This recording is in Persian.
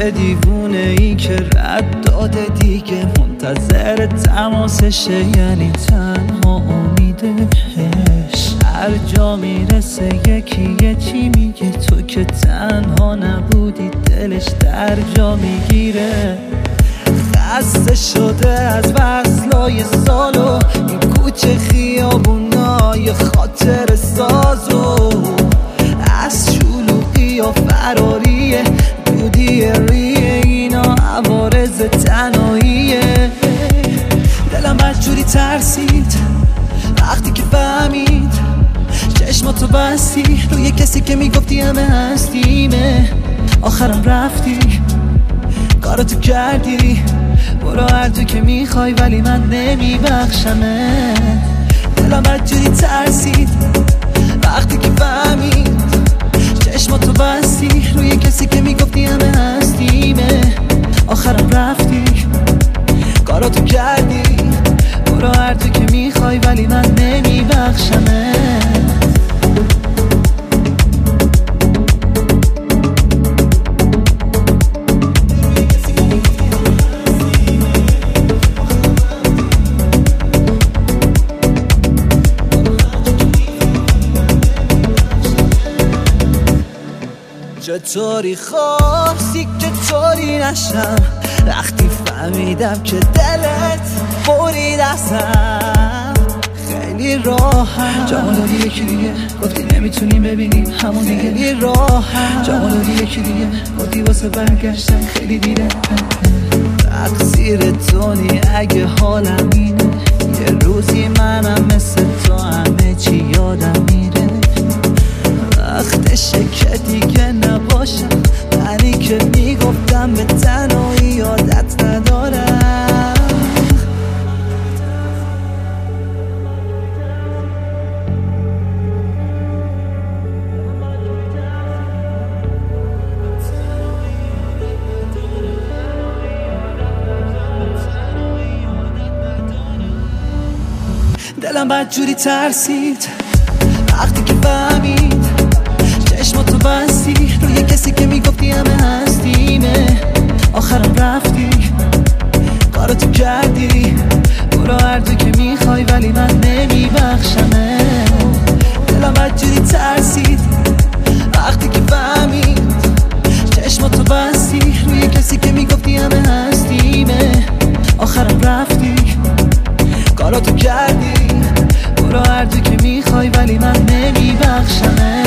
مثل دیوونه ای که رد داده دیگه منتظر تماسشه، یعنی تنها امیدش هر جا میرسه یکی یه چی میگه، تو که تنها نبودی دلش در جا میگیره. خسته شده از وصلای سال و این کوچه خیابونای خاطر سازو، از شلوغی و فراری دودی ریه اینا عوارض تنهاییه. دلم بدجوری ترسید وقتی که فهمید چشماتو بستی روی کسی که میگفتی همه هستیمه، آخرم رفتی کاراتو کردی، برو هر تو که میخوای ولی من نمیبخشمه. دلم بدجوری ترسید وقتی که فهمید چشماتو بستی روی کسی که میگفتی همه هستیمه، آخرم رفتی کاراتو کردی، برو هر تو که میخوای ولی من نمیبخشمه. چطوری خواستی که طوری نشم وقتی فهمیدم که دلت برید ازم. خیلی راحت جمالو یکی دیگه گفتی نمیتونی ببینیم همون دیگه، خیلی راحت جمالو یکی دیگه گفتی واسه برگشتم خیلی دیره. تقصیر تونی اگه حالم اینه، یه روزی منم مثل تو همه چی یادم میره. وقتشه که دیگه نباشم منی که میگفتم به تنهایی یادت ندارم. دلم بدجوری ترسید وقتی که فهمید چشماتو بستی روی کسی که میگفتی همه هستیمه، آخرم رفتی کاراتو کردی، برو هر تو که میخوای ولی من نمیبخشمه. دلم بدجوری ترسید وقتی که فهمید چشماتو بستی روی کسی که میگفتی همه هستیمه، آخرم رفتی کاراتو کردی، برو هر تو که میخوای ولی من نمیبخشمه.